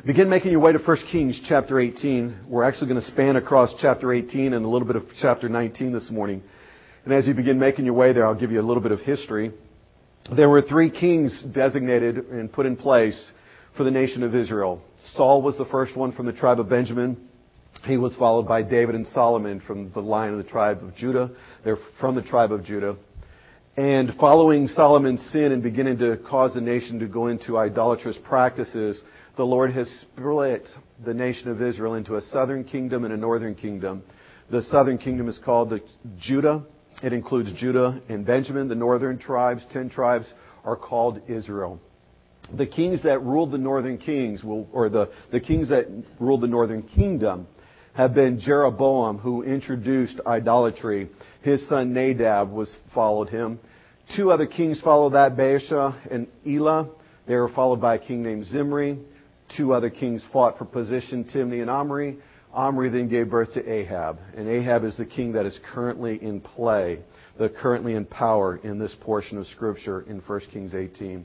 Begin making your way to 1 Kings chapter 18. We're actually going to span across chapter 18 and a little bit of chapter 19 this morning. And as you begin making your way there, I'll give you a little bit of history. There were 3 kings designated and put in place for the nation of Israel. Saul was the first one from the tribe of Benjamin. He was followed by David and Solomon from the line of the tribe of Judah. They're from the tribe of Judah. And following Solomon's sin and beginning to cause the nation to go into idolatrous practices, the Lord has split the nation of Israel into a southern kingdom and a northern kingdom. The southern kingdom is called Judah. It includes Judah and Benjamin. The northern tribes, 10 tribes, are called Israel. The kings that ruled the northern kings, the kings that ruled the northern kingdom, have been Jeroboam, who introduced idolatry. His son Nadab followed him. 2 other kings followed that, Baasha and Elah. They were followed by a king named Zimri. 2 other kings fought for position, Timni and Omri. Omri then gave birth to Ahab. And Ahab is the king that is currently in play, currently in power in this portion of Scripture in 1 Kings 18.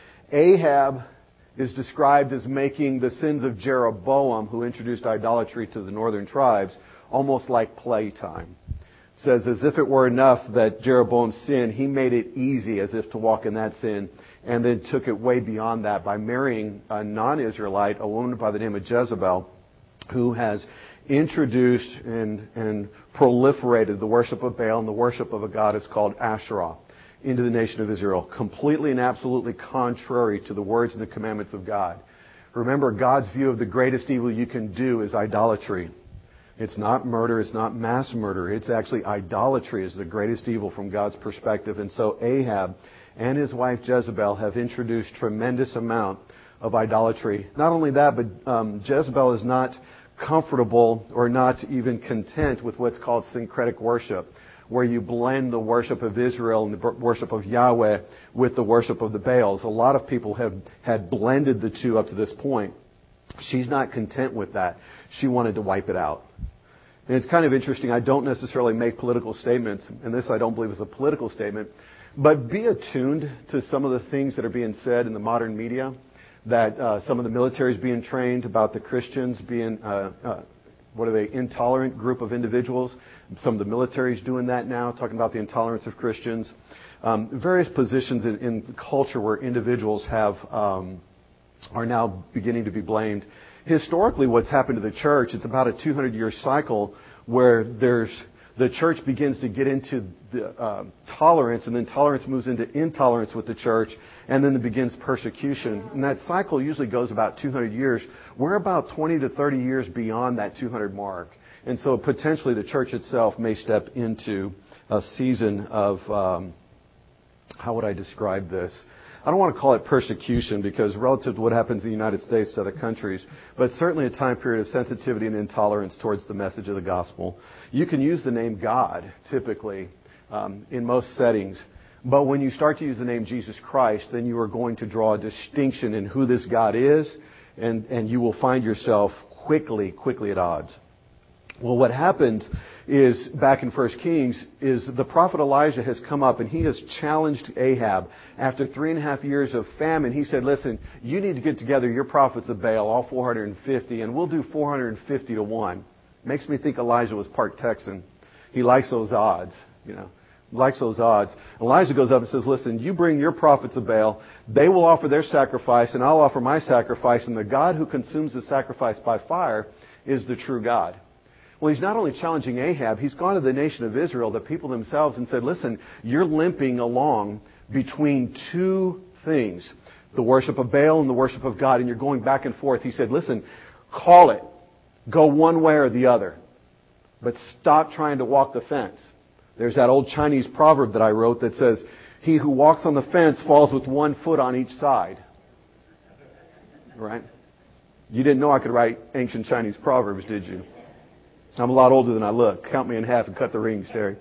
Ahab is described as making the sins of Jeroboam, who introduced idolatry to the northern tribes, almost like playtime. It says, as if it were enough that Jeroboam sinned, he made it easy as if to walk in that sin, and then took it way beyond that by marrying a non-Israelite, a woman by the name of Jezebel, who has introduced and proliferated the worship of Baal and the worship of a goddess called Asherah into the nation of Israel, completely and absolutely contrary to the words and the commandments of God. Remember, God's view of the greatest evil you can do is idolatry. It's not murder, it's not mass murder, it's actually idolatry is the greatest evil from God's perspective. And so Ahab and his wife Jezebel have introduced tremendous amount of idolatry. Not only that, but Jezebel is not comfortable or not even content with what's called syncretic worship, where you blend the worship of Israel and the worship of Yahweh with the worship of the Baals. A lot of people had blended the two up to this point. She's not content with that. She wanted to wipe it out. And it's kind of interesting. I don't necessarily make political statements, and this I don't believe is a political statement, but be attuned to some of the things that are being said in the modern media, that some of the military is being trained about the Christians being, intolerant group of individuals. Some of the military is doing that now, talking about the intolerance of Christians. Various positions in the culture where individuals are now beginning to be blamed. Historically, what's happened to the church, it's about a 200-year cycle where the church begins to get into the tolerance, and then tolerance moves into intolerance with the church, and then it begins persecution. And that cycle usually goes about 200 years. We're about 20 to 30 years beyond that 200 mark. And so potentially the church itself may step into a season of, how would I describe this? I don't want to call it persecution because relative to what happens in the United States to other countries, but certainly a time period of sensitivity and intolerance towards the message of the gospel. You can use the name God, typically, in most settings. But when you start to use the name Jesus Christ, then you are going to draw a distinction in who this God is, and you will find yourself quickly at odds. Well, what happened is, back in 1 Kings, is the prophet Elijah has come up and he has challenged Ahab. After 3.5 years of famine, he said, listen, you need to get together your prophets of Baal, all 450, and we'll do 450 to 1. Makes me think Elijah was part Texan. He likes those odds, likes those odds. Elijah goes up and says, listen, you bring your prophets of Baal, they will offer their sacrifice, and I'll offer my sacrifice, and the God who consumes the sacrifice by fire is the true God. Well, he's not only challenging Ahab, he's gone to the nation of Israel, the people themselves, and said, listen, you're limping along between 2 things, the worship of Baal and the worship of God, and you're going back and forth. He said, listen, call it. Go one way or the other. But stop trying to walk the fence. There's that old Chinese proverb that I wrote that says, he who walks on the fence falls with 1 foot on each side. Right? You didn't know I could write ancient Chinese proverbs, did you? I'm a lot older than I look. Count me in half and cut the rings, Terry.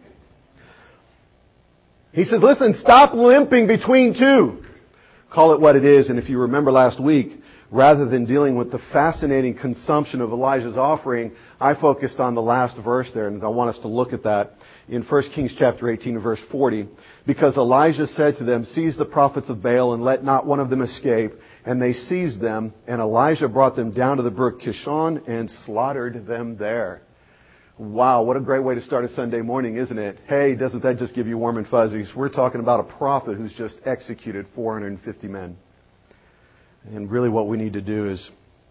He said, listen, stop limping between 2. Call it what it is. And if you remember last week, rather than dealing with the fascinating consumption of Elijah's offering, I focused on the last verse there, and I want us to look at that in 1 Kings chapter 18 and verse 40. Because Elijah said to them, "Seize the prophets of Baal and let not one of them escape." And they seized them, and Elijah brought them down to the brook Kishon and slaughtered them there. Wow, what a great way to start a Sunday morning, isn't it? Hey, doesn't that just give you warm and fuzzies? We're talking about a prophet who's just executed 450 men. And really what we need to do is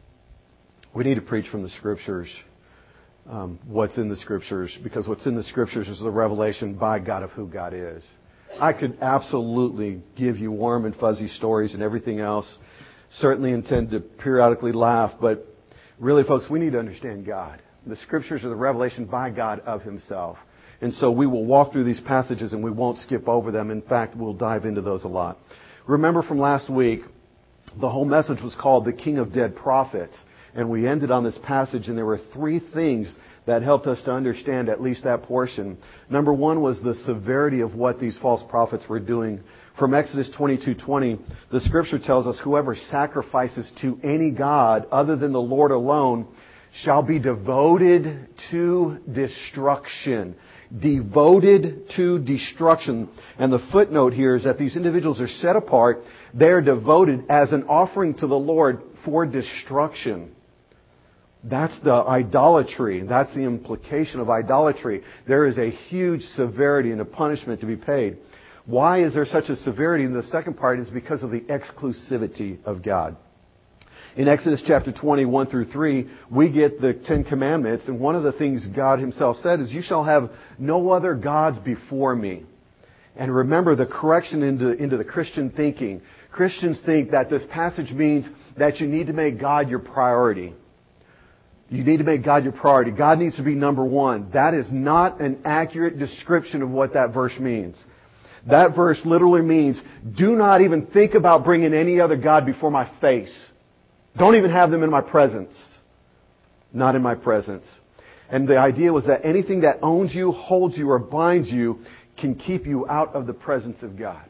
we need to preach from the Scriptures what's in the Scriptures, because what's in the Scriptures is the revelation by God of who God is. I could absolutely give you warm and fuzzy stories and everything else. Certainly intend to periodically laugh, but really, folks, we need to understand God. The Scriptures are the revelation by God of Himself. And so we will walk through these passages and we won't skip over them. In fact, we'll dive into those a lot. Remember from last week, the whole message was called The King of Dead Prophets. And we ended on this passage, and there were three things that helped us to understand at least that portion. Number one was the severity of what these false prophets were doing. From Exodus 22:20, the Scripture tells us, "Whoever sacrifices to any god other than the Lord alone shall be devoted to destruction." Devoted to destruction. And the footnote here is that these individuals are set apart. They are devoted as an offering to the Lord for destruction. That's the idolatry. That's the implication of idolatry. There is a huge severity and a punishment to be paid. Why is there such a severity? And the second part is because of the exclusivity of God. In Exodus chapter 21 through 3, we get the Ten Commandments, and one of the things God Himself said is, "You shall have no other gods before me." And remember the correction into the Christian thinking. Christians think that this passage means that you need to make God your priority. You need to make God your priority. God needs to be number one. That is not an accurate description of what that verse means. That verse literally means, do not even think about bringing any other God before my face. Don't even have them in my presence. Not in my presence. And the idea was that anything that owns you, holds you, or binds you can keep you out of the presence of God.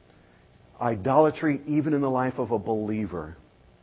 Idolatry, even in the life of a believer,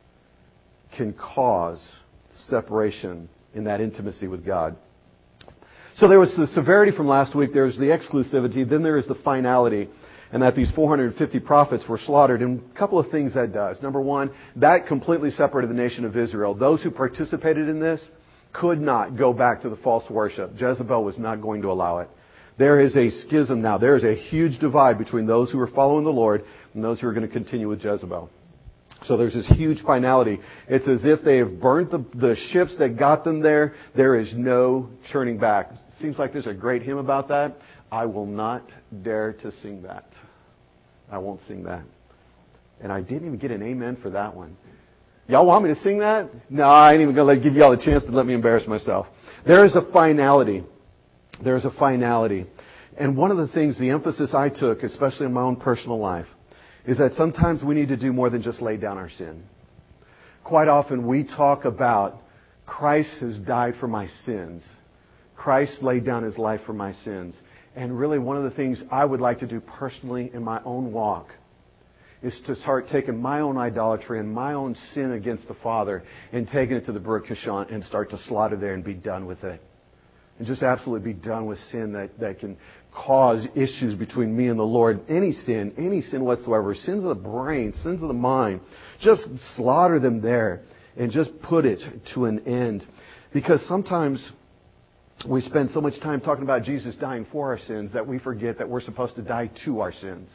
can cause separation in that intimacy with God. So there was the severity from last week. There's the exclusivity. Then there is the finality. And that these 450 prophets were slaughtered. And a couple of things that does. Number one, that completely separated the nation of Israel. Those who participated in this could not go back to the false worship. Jezebel was not going to allow it. There is a schism now. There is a huge divide between those who are following the Lord and those who are going to continue with Jezebel. So there's this huge finality. It's as if they have burnt the ships that got them there. There is no turning back. Seems like there's a great hymn about that. I will not dare to sing that. I won't sing that. And I didn't even get an amen for that one. Y'all want me to sing that? No, I ain't even going to give y'all a chance to let me embarrass myself. There is a finality. There is a finality. And one of the things, the emphasis I took, especially in my own personal life, is that sometimes we need to do more than just lay down our sin. Quite often we talk about Christ has died for my sins. Christ laid down His life for my sins. And really one of the things I would like to do personally in my own walk is to start taking my own idolatry and my own sin against the Father and taking it to the brook Kishon and start to slaughter there and be done with it. And just absolutely be done with sin that can cause issues between me and the Lord. Any sin whatsoever. Sins of the brain, sins of the mind. Just slaughter them there and just put it to an end. Because sometimes we spend so much time talking about Jesus dying for our sins that we forget that we're supposed to die to our sins.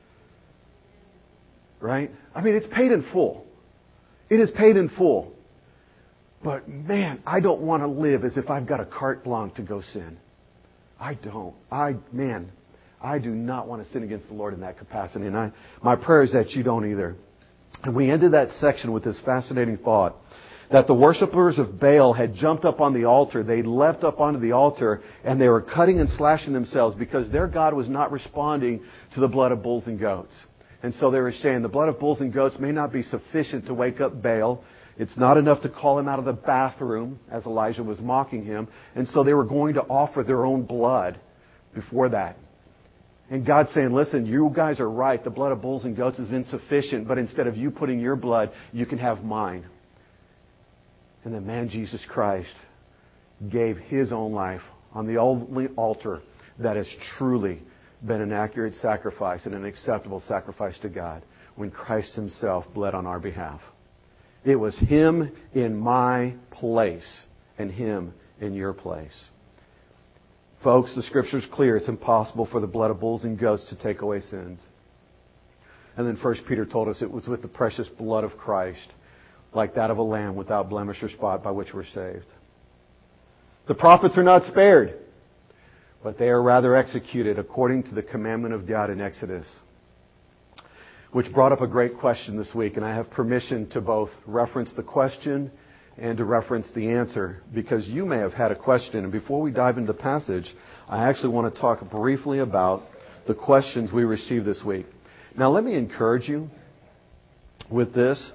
Right? I mean, it's paid in full. It is paid in full. But man, I don't want to live as if I've got a carte blanche to go sin. I don't. I do not want to sin against the Lord in that capacity. And my prayer is that you don't either. And we ended that section with this fascinating thought that the worshipers of Baal had jumped up on the altar. They leapt up onto the altar and they were cutting and slashing themselves because their God was not responding to the blood of bulls and goats. And so they were saying the blood of bulls and goats may not be sufficient to wake up Baal. It's not enough to call him out of the bathroom, as Elijah was mocking him. And so they were going to offer their own blood before that. And God's saying, listen, you guys are right. The blood of bulls and goats is insufficient. But instead of you putting your blood, you can have mine. And the man Jesus Christ gave His own life on the only altar that has truly been an accurate sacrifice and an acceptable sacrifice to God, when Christ Himself bled on our behalf. It was Him in my place and Him in your place. Folks, the Scripture's clear. It's impossible for the blood of bulls and goats to take away sins. And then 1 Peter told us it was with the precious blood of Christ, like that of a lamb without blemish or spot, by which we're saved. The prophets are not spared, but they are rather executed according to the commandment of God in Exodus. Which brought up a great question this week, and I have permission to both reference the question and to reference the answer, because you may have had a question. And before we dive into the passage, I actually want to talk briefly about the questions we received this week. Now, let me encourage you with this.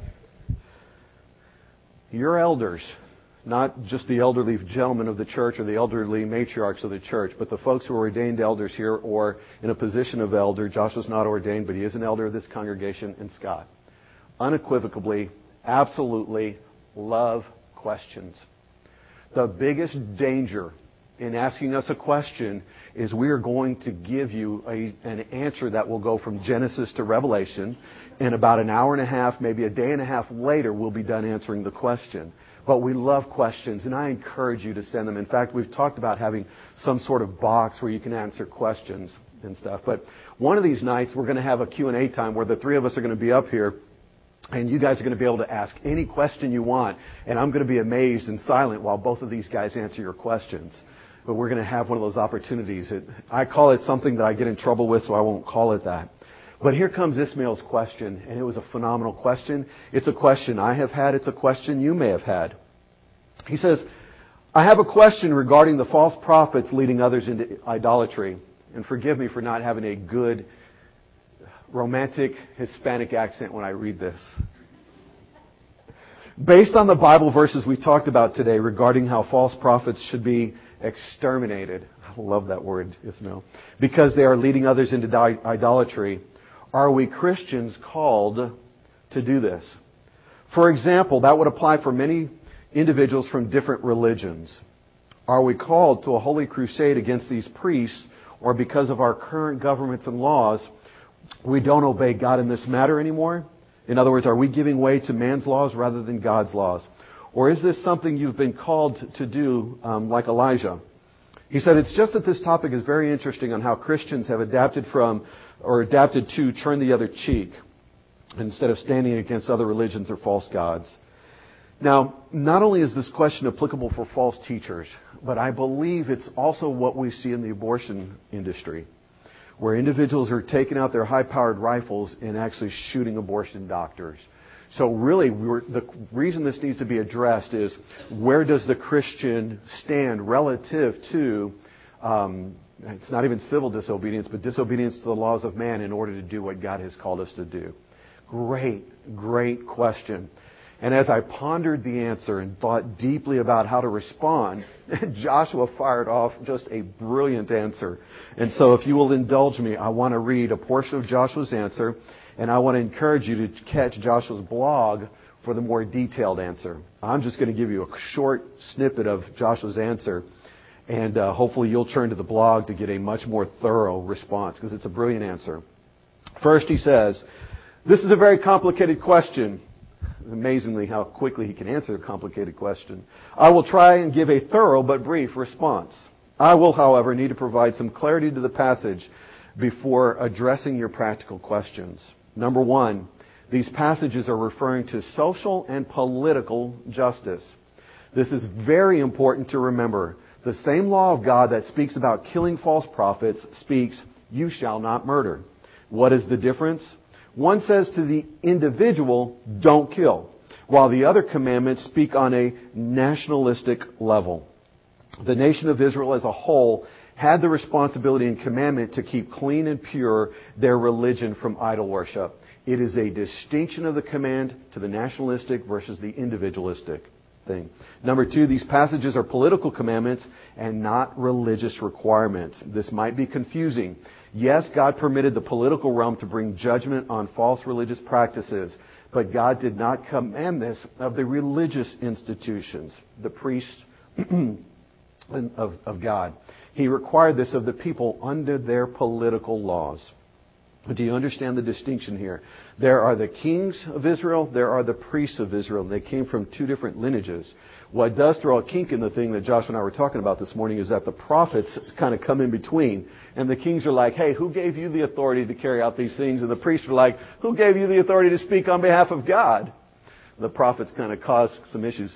Your elders, not just the elderly gentlemen of the church or the elderly matriarchs of the church, but the folks who are ordained elders here or in a position of elder. Joshua's not ordained, but he is an elder of this congregation, and Scott. Unequivocally, absolutely love questions. The biggest danger in asking us a question is we are going to give you an answer that will go from Genesis to Revelation, and about an hour and a half, maybe a day and a half later, we'll be done answering the question. But we love questions, and I encourage you to send them. In fact, we've talked about having some sort of box where you can answer questions and stuff. But one of these nights, we're going to have a Q&A time where the three of us are going to be up here, and you guys are going to be able to ask any question you want, and I'm going to be amazed and silent while both of these guys answer your questions. But we're going to have one of those opportunities. I call it something that I get in trouble with, so I won't call it that. But here comes Ismail's question, and it was a phenomenal question. It's a question I have had. It's a question you may have had. He says, I have a question regarding the false prophets leading others into idolatry. And forgive me for not having a good romantic Hispanic accent when I read this. Based on the Bible verses we talked about today regarding how false prophets should be exterminated. I love that word, Ismail. Because they are leading others into idolatry. Are we Christians called to do this? For example, that would apply for many individuals from different religions. Are we called to a holy crusade against these priests, or because of our current governments and laws, we don't obey God in this matter anymore? In other words, are we giving way to man's laws rather than God's laws? Or is this something you've been called to do like Elijah? He said, it's just that this topic is very interesting on how Christians have adapted to turn the other cheek instead of standing against other religions or false gods. Now, not only is this question applicable for false teachers, but I believe it's also what we see in the abortion industry, where individuals are taking out their high-powered rifles and actually shooting abortion doctors. So really, the reason this needs to be addressed is, where does the Christian stand relative to, it's not even civil disobedience, but disobedience to the laws of man in order to do what God has called us to do? Great question. And as I pondered the answer and thought deeply about how to respond, Joshua fired off just a brilliant answer. And so if you will indulge me, I want to read a portion of Joshua's answer, and I want to encourage you to catch Joshua's blog for the more detailed answer. I'm just going to give you a short snippet of Joshua's answer, and hopefully you'll turn to the blog to get a much more thorough response, because it's a brilliant answer. First, he says, this is a very complicated question. Amazingly how quickly he can answer a complicated question. I will try and give a thorough but brief response. I will, however, need to provide some clarity to the passage before addressing your practical questions. Number one, these passages are referring to social and political justice. This is very important to remember. The same law of God that speaks about killing false prophets speaks, you shall not murder. What is the difference? One says to the individual, don't kill, while the other commandments speak on a nationalistic level. The nation of Israel as a whole had the responsibility and commandment to keep clean and pure their religion from idol worship. It is a distinction of the command to the nationalistic versus the individualistic. thing. Number two, these passages are political commandments and not religious requirements. This might be confusing. Yes, God permitted the political realm to bring judgment on false religious practices, but God did not command this of the religious institutions, the priests of God. He required this of the people under their political laws. Do you understand the distinction here? There are the kings of Israel, there are the priests of Israel, and they came from two different lineages. What does throw a kink in the thing that Josh and I were talking about this morning is that the prophets kind of come in between. And the kings are like, hey, who gave you the authority to carry out these things? And the priests are like, who gave you the authority to speak on behalf of God? The prophets kind of caused some issues.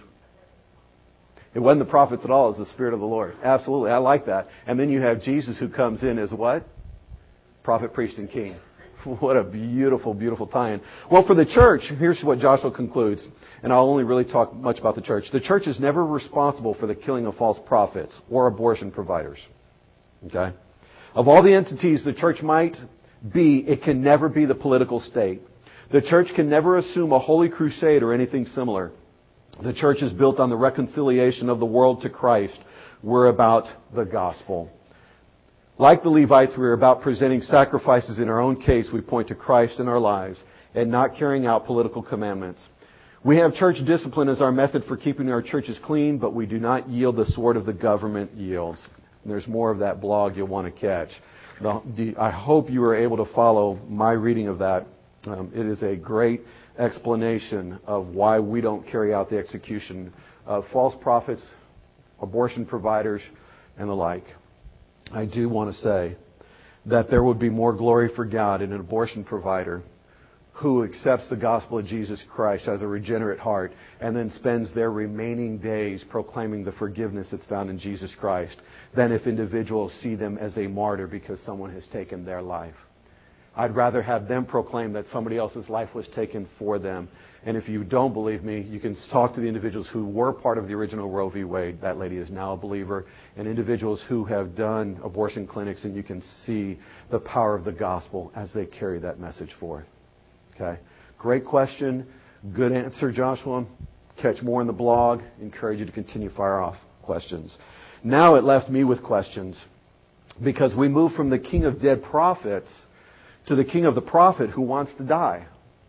It wasn't the prophets at all, it was the Spirit of the Lord. Absolutely, I like that. And then you have Jesus who comes in as what? Prophet, priest, and king. What a beautiful, beautiful tie-in. Well, for the church, here's what Joshua concludes, and I'll only really talk much about the church. The church is never responsible for the killing of false prophets or abortion providers. Okay? Of all the entities the church might be, it can never be the political state. The church can never assume a holy crusade or anything similar. The church is built on the reconciliation of the world to Christ. We're about the gospel. Like the Levites, we are about presenting sacrifices. In our own case, we point to Christ in our lives and not carrying out political commandments. We have church discipline as our method for keeping our churches clean, but we do not yield the sword of the government yields. There's more of that blog you'll want to catch. I hope you were able to follow my reading of that. It is a great explanation of why we don't carry out the execution of false prophets, abortion providers, and the like. I do want to say that there would be more glory for God in an abortion provider who accepts the gospel of Jesus Christ as a regenerate heart and then spends their remaining days proclaiming the forgiveness that's found in Jesus Christ than if individuals see them as a martyr because someone has taken their life. I'd rather have them proclaim that somebody else's life was taken for them. And if you don't believe me, you can talk to the individuals who were part of the original Roe v. Wade. That lady is now a believer. And individuals who have done abortion clinics, and you can see the power of the gospel as they carry that message forth. Okay? Great question. Good answer, Joshua. Catch more in the blog. Encourage you to continue fire off questions. Now it left me with questions because we moved from the king of dead prophets to the king of the prophet who wants to die.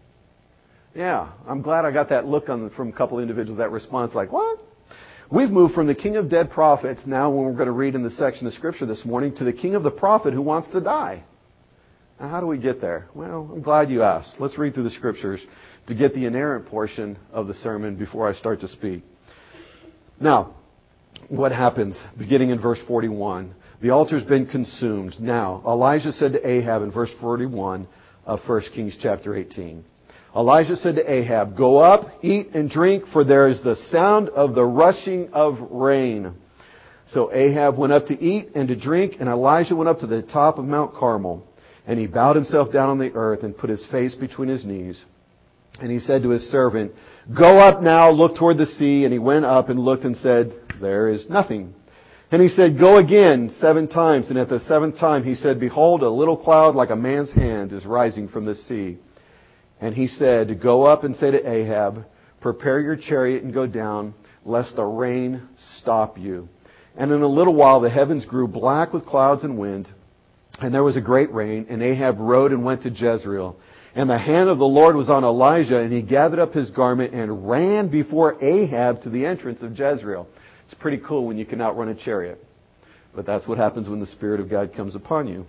Yeah, I'm glad I got that look from a couple of individuals, that response like, what? We've moved from the king of dead prophets, now when we're going to read in the section of Scripture this morning, to the king of the prophet who wants to die. Now, how do we get there? Well, I'm glad you asked. Let's read through the Scriptures to get the inerrant portion of the sermon before I start to speak. Now, what happens? Beginning in verse 41. The altar's been consumed. Now, Elijah said to Ahab in verse 41 of 1 Kings chapter 18. Elijah said to Ahab, go up, eat and drink, for there is the sound of the rushing of rain. So Ahab went up to eat and to drink, and Elijah went up to the top of Mount Carmel. And he bowed himself down on the earth and put his face between his knees. And he said to his servant, go up now, look toward the sea. And he went up and looked and said, there is nothing. And he said, go again 7 times. And at the 7th time he said, behold, a little cloud like a man's hand is rising from the sea. And he said, go up and say to Ahab, prepare your chariot and go down, lest the rain stop you. And in a little while the heavens grew black with clouds and wind, and there was a great rain. And Ahab rode and went to Jezreel. And the hand of the Lord was on Elijah, and he gathered up his garment and ran before Ahab to the entrance of Jezreel. It's pretty cool when you can outrun a chariot. But that's what happens when the Spirit of God comes upon you.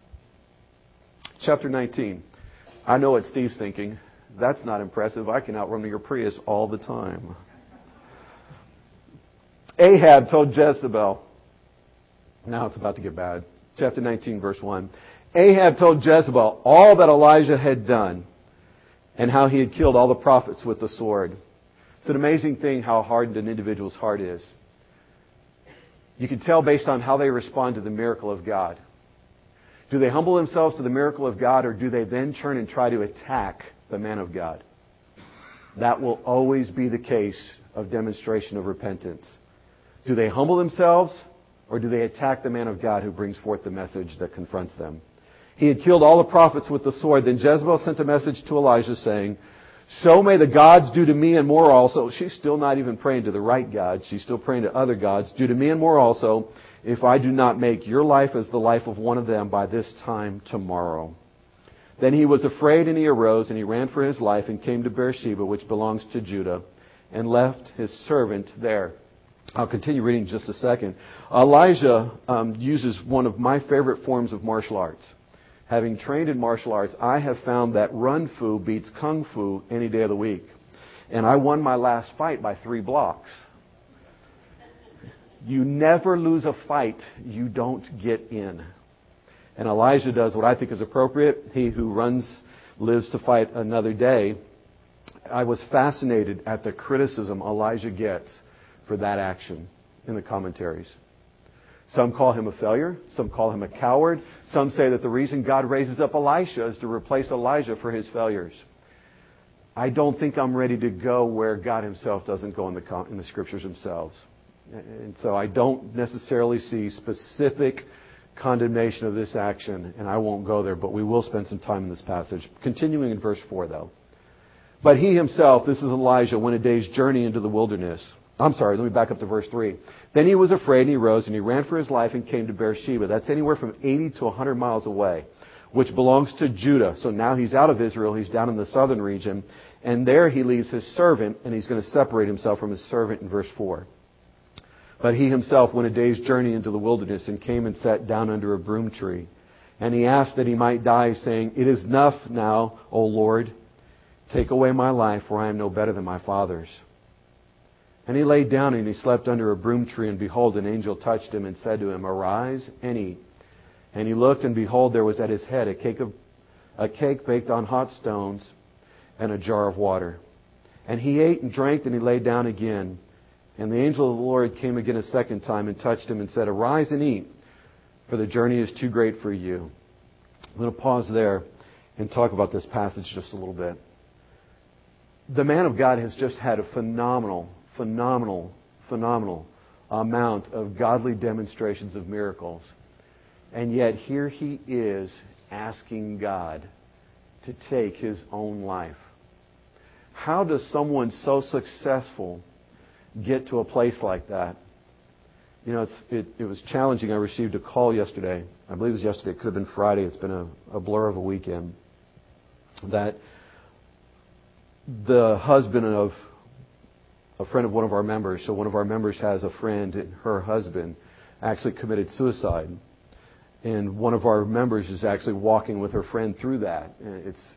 Chapter 19. I know what Steve's thinking. That's not impressive. I can outrun your Prius all the time. Ahab told Jezebel. Now it's about to get bad. Chapter 19, verse 1. Ahab told Jezebel all that Elijah had done and how he had killed all the prophets with the sword. It's an amazing thing how hardened an individual's heart is. You can tell based on how they respond to the miracle of God. Do they humble themselves to the miracle of God, or do they then turn and try to attack the man of God? That will always be the case of demonstration of repentance. Do they humble themselves, or do they attack the man of God who brings forth the message that confronts them? He had killed all the prophets with the sword. Then Jezebel sent a message to Elijah saying, So may the gods do to me and more also. She's still not even praying to the right God. She's still praying to other gods. Do to me and more also, if I do not make your life as the life of one of them by this time tomorrow. Then he was afraid, and he arose, and he ran for his life, and came to Beersheba, which belongs to Judah, and left his servant there. I'll continue reading in just a second. Elijah uses one of my favorite forms of martial arts. Having trained in martial arts, I have found that run fu beats kung fu any day of the week. And I won my last fight by 3 blocks. You never lose a fight you don't get in. And Elijah does what I think is appropriate. He who runs lives to fight another day. I was fascinated at the criticism Elijah gets for that action in the commentaries. Some call him a failure. Some call him a coward. Some say that the reason God raises up Elisha is to replace Elijah for his failures. I don't think I'm ready to go where God himself doesn't go in the Scriptures themselves. And so I don't necessarily see specific condemnation of this action, and I won't go there, but we will spend some time in this passage. Continuing in verse 4, though. But he himself, this is Elijah, went a day's journey into the wilderness. I'm sorry, let me back up to verse 3. Then he was afraid, and he rose, and he ran for his life and came to Beersheba. That's anywhere from 80 to 100 miles away, which belongs to Judah. So now he's out of Israel. He's down in the southern region. And there he leaves his servant, and he's going to separate himself from his servant in verse 4. But he himself went a day's journey into the wilderness and came and sat down under a broom tree. And he asked that he might die, saying, It is enough now, O Lord. Take away my life, for I am no better than my fathers. And he lay down and he slept under a broom tree, and behold, an angel touched him and said to him, Arise and eat. And he looked, and behold, there was at his head a cake baked on hot stones and a jar of water. And he ate and drank, and he lay down again. And the angel of the Lord came again a second time and touched him and said, Arise and eat, for the journey is too great for you. I'm going to pause there and talk about this passage just a little bit. The man of God has just had a phenomenal amount of godly demonstrations of miracles. And yet here he is asking God to take his own life. How does someone so successful get to a place like that? You know, it was challenging. I received a call yesterday. I believe it was yesterday. It could have been Friday. It's been a blur of a weekend. That the husband of a friend of one of our members, so one of our members has a friend, and her husband actually committed suicide. And one of our members is actually walking with her friend through that. And it's,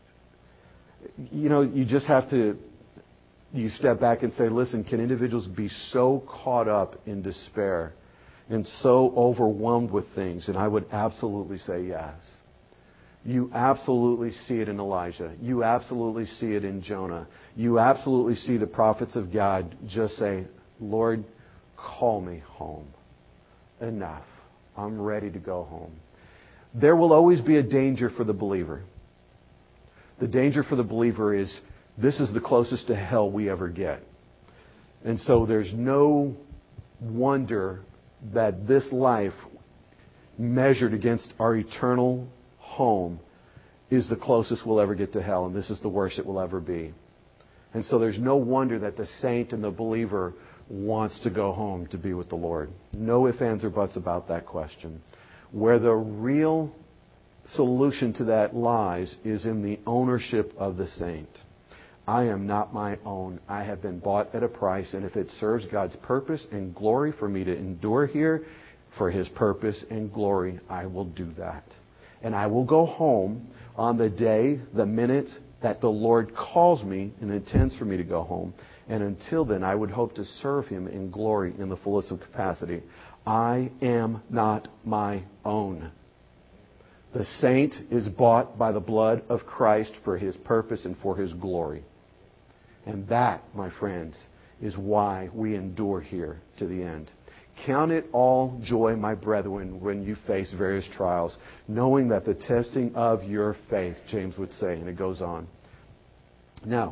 you know, you just have to, you step back and say, listen, can individuals be so caught up in despair and so overwhelmed with things? And I would absolutely say yes. You absolutely see it in Elijah. You absolutely see it in Jonah. You absolutely see the prophets of God just say, Lord, call me home. Enough. I'm ready to go home. There will always be a danger for the believer. The danger for the believer is this is the closest to hell we ever get. And so there's no wonder that this life, measured against our eternal home, is the closest we'll ever get to hell, and this is the worst it will ever be. And so there's no wonder that the saint and the believer wants to go home to be with the Lord. No ifs, ands, or buts about that question. Where the real solution to that lies is in the ownership of the saint. I am not my own. I have been bought at a price, and if it serves God's purpose and glory for me to endure here for His purpose and glory, I will do that. And I will go home on the day, the minute that the Lord calls me and intends for me to go home. And until then, I would hope to serve Him in glory in the fullest of capacity. I am not my own. The saint is bought by the blood of Christ for His purpose and for His glory. And that, my friends, is why we endure here to the end. Count it all joy, my brethren, when you face various trials, knowing that the testing of your faith, James would say, and it goes on. Now,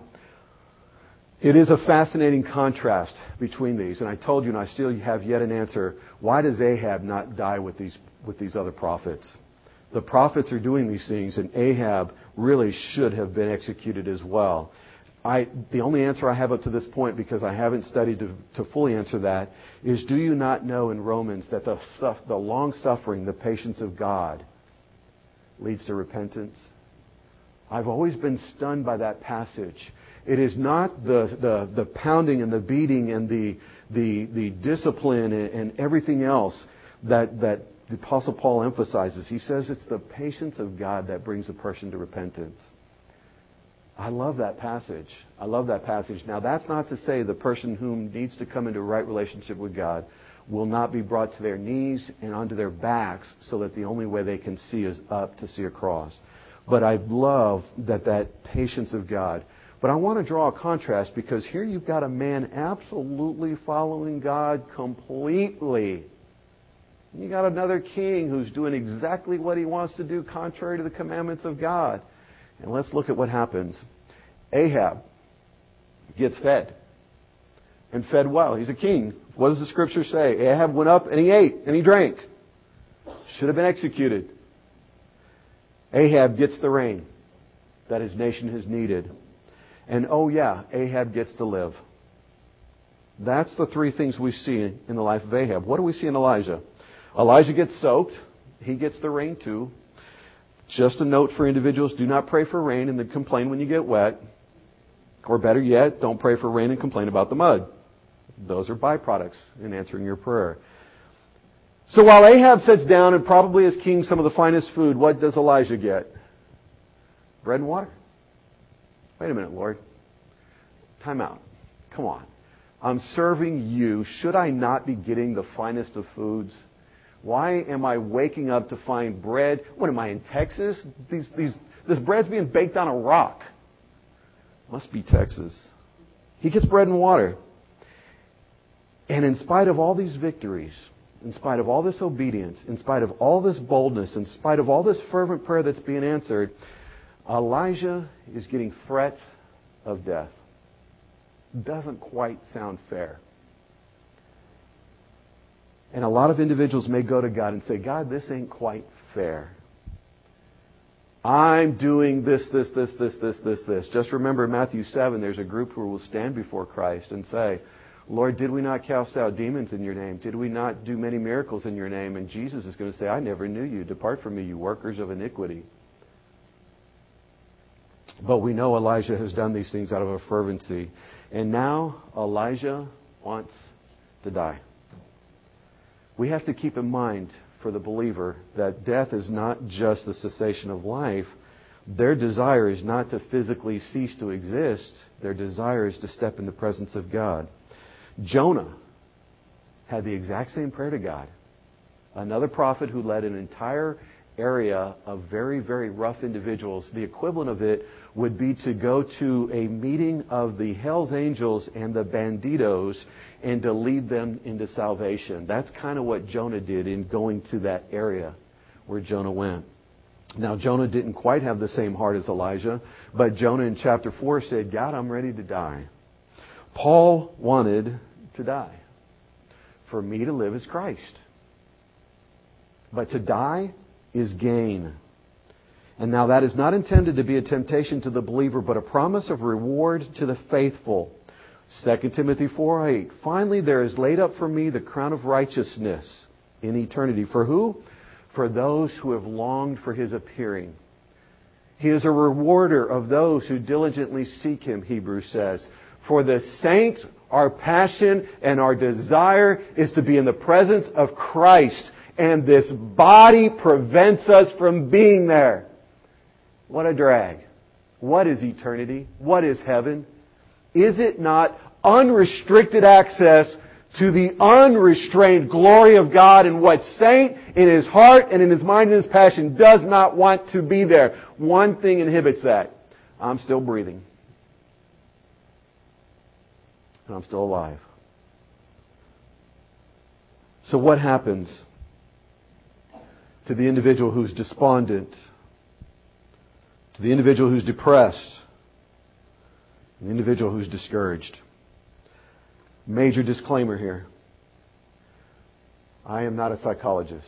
it is a fascinating contrast between these, and I told you, and I still have yet an answer. Why does Ahab not die with these other prophets? The prophets are doing these things, and Ahab really should have been executed as well. The only answer I have up to this point, because I haven't studied to fully answer that, is do you not know in Romans that the long-suffering, the patience of God leads to repentance? I've always been stunned by that passage. It is not the pounding and the beating and the discipline and everything else that the Apostle Paul emphasizes. He says it's the patience of God that brings a person to repentance. I love that passage. I love that passage. Now, that's not to say the person who needs to come into a right relationship with God will not be brought to their knees and onto their backs so that the only way they can see is up to see a cross. But I love that patience of God. But I want to draw a contrast, because here you've got a man absolutely following God completely. You got another king who's doing exactly what he wants to do contrary to the commandments of God. And let's look at what happens. Ahab gets fed. And fed well. He's a king. What does the scripture say? Ahab went up and he ate and he drank. Should have been executed. Ahab gets the rain that his nation has needed. And oh yeah, Ahab gets to live. That's the three things we see in the life of Ahab. What do we see in Elijah? Elijah gets soaked. He gets the rain too. Just a note for individuals, do not pray for rain and then complain when you get wet. Or better yet, don't pray for rain and complain about the mud. Those are byproducts in answering your prayer. So while Ahab sits down and probably is king some of the finest food, what does Elijah get? Bread and water. Wait a minute, Lord. Time out. Come on. I'm serving you. Should I not be getting the finest of foods? Why am I waking up to find bread? What am I, in Texas? This bread's being baked on a rock. Must be Texas. He gets bread and water. And in spite of all these victories, in spite of all this obedience, in spite of all this boldness, in spite of all this fervent prayer that's being answered, Elijah is getting threats of death. Doesn't quite sound fair. And a lot of individuals may go to God and say, God, this ain't quite fair. I'm doing this. Just remember Matthew 7, there's a group who will stand before Christ and say, Lord, did we not cast out demons in your name? Did we not do many miracles in your name? And Jesus is going to say, I never knew you. Depart from me, you workers of iniquity. But we know Elijah has done these things out of a fervency. And now Elijah wants to die. We have to keep in mind for the believer that death is not just the cessation of life. Their desire is not to physically cease to exist. Their desire is to step in the presence of God. Jonah had the exact same prayer to God. Another prophet who led an entire area of very, very rough individuals. The equivalent of it would be to go to a meeting of the Hell's Angels and the Banditos and to lead them into salvation. That's kind of what Jonah did in going to that area where Jonah went. Now, Jonah didn't quite have the same heart as Elijah, but Jonah in chapter 4 said, God, I'm ready to die. Paul wanted to die. For me to live is Christ. But to die is gain. And now that is not intended to be a temptation to the believer, but a promise of reward to the faithful. 2 Timothy 4:8. Finally, there is laid up for me the crown of righteousness in eternity. For who? For those who have longed for His appearing. He is a rewarder of those who diligently seek Him, Hebrews says. For the saints, our passion and our desire is to be in the presence of Christ. And this body prevents us from being there. What a drag. What is eternity? What is heaven? Is it not unrestricted access to the unrestrained glory of God, and what saint in his heart and in his mind and his passion does not want to be there? One thing inhibits that. I'm still breathing. And I'm still alive. So what happens to the individual who's despondent, to the individual who's depressed, the individual who's discouraged? Major disclaimer here. I am not a psychologist.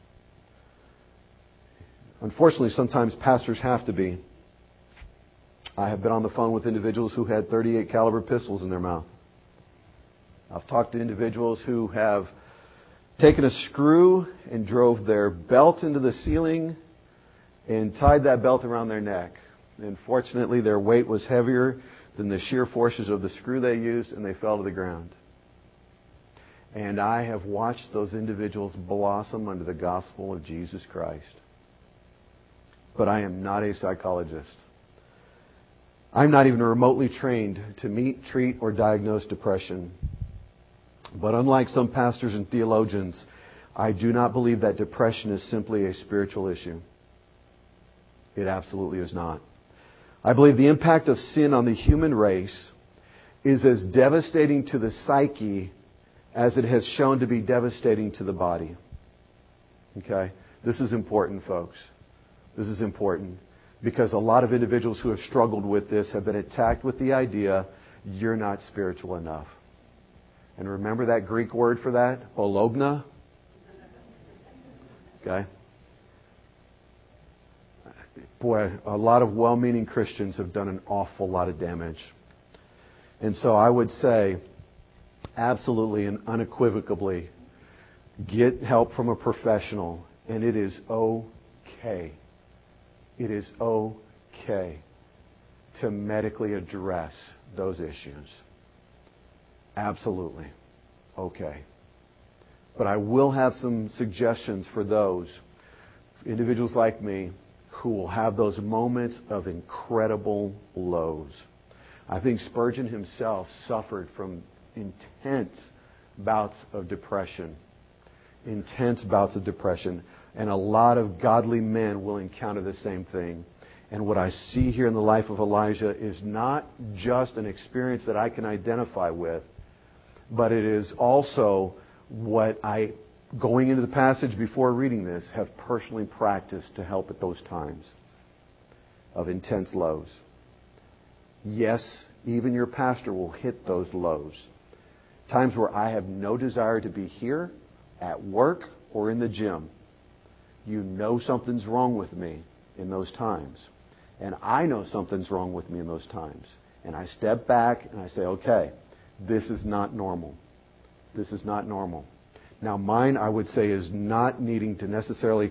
Unfortunately, sometimes pastors have to be. I have been on the phone with individuals who had .38 caliber pistols in their mouth. I've talked to individuals who have taken a screw and drove their belt into the ceiling and tied that belt around their neck. And fortunately, their weight was heavier than the sheer forces of the screw they used, and they fell to the ground. And I have watched those individuals blossom under the gospel of Jesus Christ. But I am not a psychologist. I'm not even remotely trained to meet, treat, or diagnose depression. But unlike some pastors and theologians, I do not believe that depression is simply a spiritual issue. It absolutely is not. I believe the impact of sin on the human race is as devastating to the psyche as it has shown to be devastating to the body. Okay? This is important, folks. This is important because a lot of individuals who have struggled with this have been attacked with the idea, you're not spiritual enough. And remember that Greek word for that? Bologna? Okay? Boy, a lot of well-meaning Christians have done an awful lot of damage. And so I would say, absolutely and unequivocally, get help from a professional. And it is okay. It is okay to medically address those issues. Absolutely. Okay. But I will have some suggestions for those individuals like me who will have those moments of incredible lows. I think Spurgeon himself suffered from intense bouts of depression. Intense bouts of depression. And a lot of godly men will encounter the same thing. And what I see here in the life of Elijah is not just an experience that I can identify with, but it is also what I, going into the passage before reading this, have personally practiced to help at those times of intense lows. Yes, even your pastor will hit those lows. Times where I have no desire to be here, at work, or in the gym. You know something's wrong with me in those times. And I know something's wrong with me in those times. And I step back and I say, okay, this is not normal. This is not normal. Now, mine, I would say, is not needing to necessarily...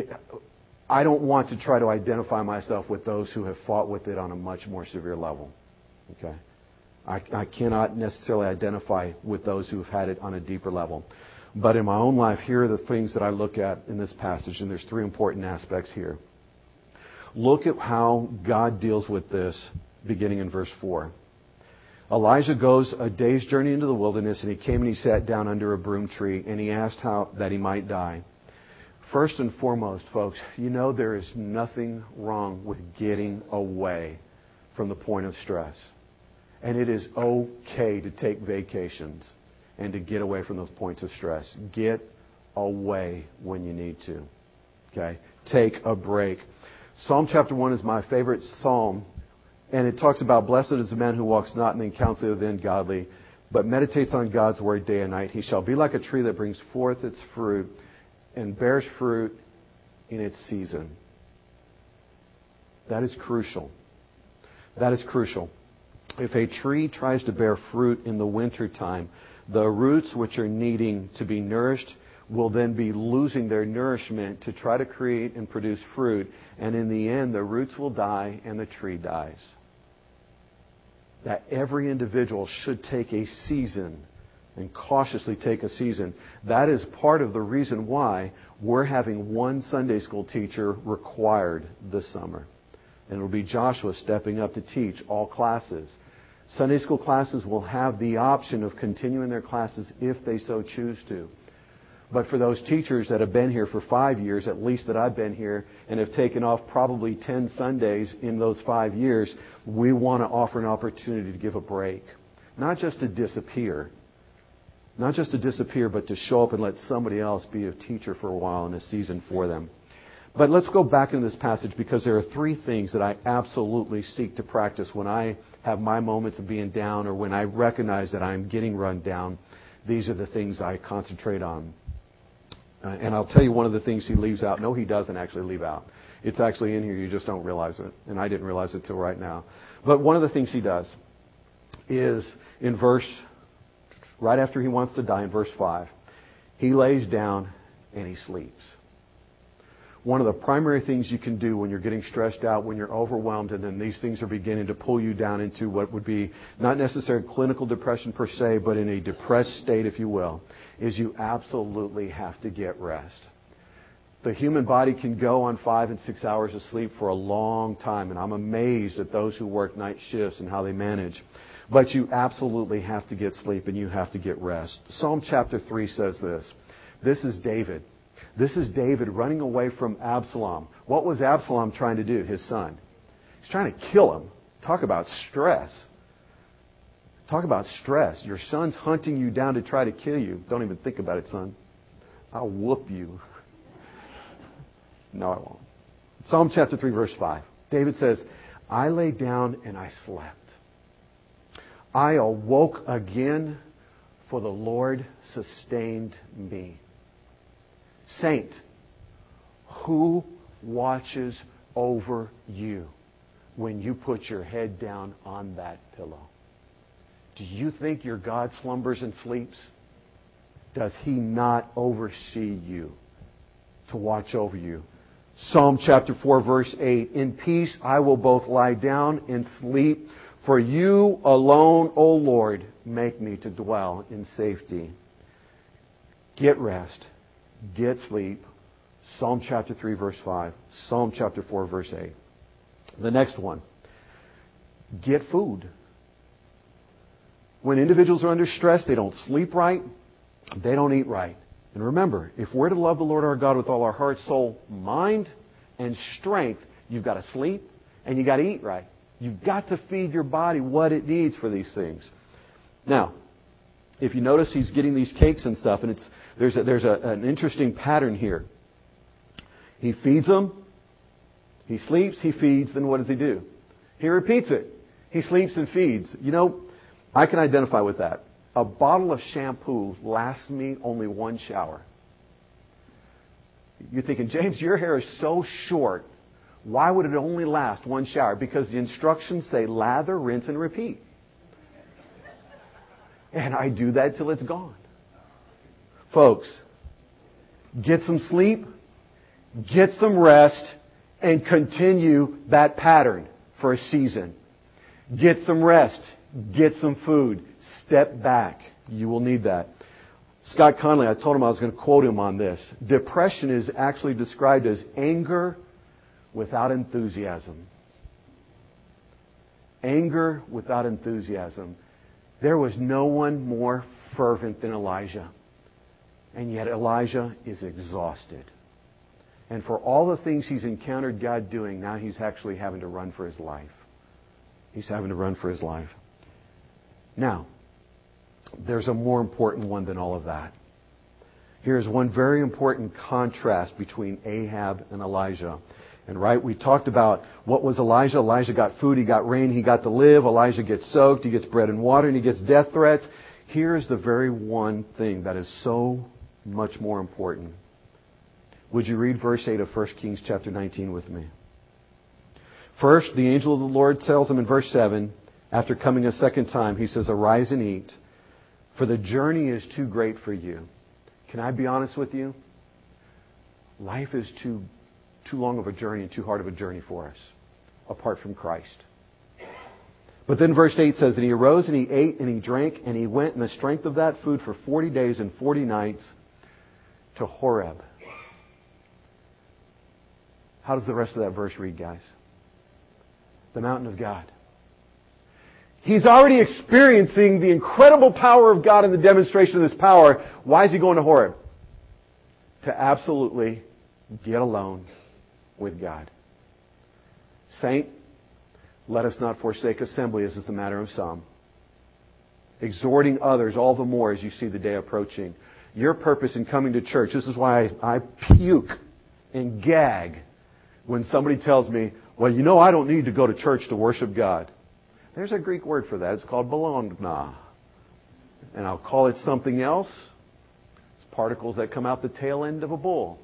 I don't want to try to identify myself with those who have fought with it on a much more severe level. Okay? I cannot necessarily identify with those who have had it on a deeper level. But in my own life, here are the things that I look at in this passage, and there's three important aspects here. Look at how God deals with this beginning in verse 4. Elijah goes a day's journey into the wilderness, and he came and he sat down under a broom tree, and he asked how that he might die. First and foremost, folks, you know there is nothing wrong with getting away from the point of stress. And it is okay to take vacations and to get away from those points of stress. Get away when you need to. Okay? Take a break. Psalm chapter 1 is my favorite psalm. And it talks about, blessed is the man who walks not in the counsel of the ungodly, but meditates on God's word day and night. He shall be like a tree that brings forth its fruit and bears fruit in its season. That is crucial. That is crucial. If a tree tries to bear fruit in the wintertime, the roots which are needing to be nourished will then be losing their nourishment to try to create and produce fruit. And in the end, the roots will die and the tree dies. That every individual should take a season and cautiously take a season. That is part of the reason why we're having one Sunday school teacher required this summer. And it will be Joshua stepping up to teach all classes. Sunday school classes will have the option of continuing their classes if they so choose to. But for those teachers that have been here for 5 years, at least that I've been here, and have taken off probably 10 Sundays in those 5 years, we want to offer an opportunity to give a break. Not just to disappear. Not just to disappear, but to show up and let somebody else be a teacher for a while in a season for them. But let's go back into this passage because there are three things that I absolutely seek to practice when I have my moments of being down or when I recognize that I'm getting run down. These are the things I concentrate on. And I'll tell you one of the things he leaves out. No, he doesn't actually leave out. It's actually in here. You just don't realize it. And I didn't realize it till right now. But one of the things he does is in right after he wants to die, in verse 5, he lays down and he sleeps. One of the primary things you can do when you're getting stressed out, when you're overwhelmed, and then these things are beginning to pull you down into what would be not necessarily clinical depression per se, but in a depressed state, if you will, is you absolutely have to get rest. The human body can go on 5 and 6 hours of sleep for a long time, and I'm amazed at those who work night shifts and how they manage. But you absolutely have to get sleep and you have to get rest. Psalm chapter 3 says this. This is David. This is David running away from Absalom. What was Absalom trying to do, his son? He's trying to kill him. Talk about stress. Talk about stress. Your son's hunting you down to try to kill you. Don't even think about it, son. I'll whoop you. No, I won't. Psalm chapter 3, verse 5. David says, I lay down and I slept. I awoke again, for the Lord sustained me. Saint, who watches over you when you put your head down on that pillow? Do you think your God slumbers and sleeps? Does He not oversee you to watch over you? Psalm chapter 4, verse 8, in peace I will both lie down and sleep, for you alone, O Lord, make me to dwell in safety. Get rest. Get sleep. Psalm chapter 3, verse 5. Psalm chapter 4, verse 8. The next one. Get food. When individuals are under stress, they don't sleep right. They don't eat right. And remember, if we're to love the Lord our God with all our heart, soul, mind, and strength, you've got to sleep and you've got to eat right. You've got to feed your body what it needs for these things. Now, if you notice, he's getting these cakes and stuff, and there's an interesting pattern here. He feeds them, he sleeps, he feeds, then what does he do? He repeats it. He sleeps and feeds. You know, I can identify with that. A bottle of shampoo lasts me only one shower. You're thinking, James, your hair is so short. Why would it only last one shower? Because the instructions say lather, rinse, and repeat. And I do that till it's gone. Folks, get some sleep, get some rest, and continue that pattern for a season. Get some rest, get some food, step back. You will need that. Scott Conley, I told him I was going to quote him on this. Depression is actually described as anger without enthusiasm. Anger without enthusiasm. There was no one more fervent than Elijah. And yet Elijah is exhausted. And for all the things he's encountered God doing, now he's actually having to run for his life. He's having to run for his life. Now, there's a more important one than all of that. Here's one very important contrast between Ahab and Elijah. And right, we talked about what was Elijah. Elijah got food, he got rain, he got to live. Elijah gets soaked, he gets bread and water, and he gets death threats. Here's the very one thing that is so much more important. Would you read verse 8 of 1 Kings chapter 19 with me? First, the angel of the Lord tells him in verse 7, after coming a second time, he says, arise and eat, for the journey is too great for you. Can I be honest with you? Life is too long of a journey and too hard of a journey for us, apart from Christ. But then verse 8 says, and he arose and he ate and he drank and he went in the strength of that food for 40 days and 40 nights to Horeb. How does the rest of that verse read, guys? The mountain of God. He's already experiencing the incredible power of God and the demonstration of this power. Why is he going to Horeb? To absolutely get alone with God. Saint, let us not forsake assembly, as is the matter of some. Exhorting others all the more as you see the day approaching. Your purpose in coming to church, this is why I puke and gag when somebody tells me, well, you know, I don't need to go to church to worship God. There's a Greek word for that. It's called bologna. And I'll call it something else. It's particles that come out the tail end of a bull.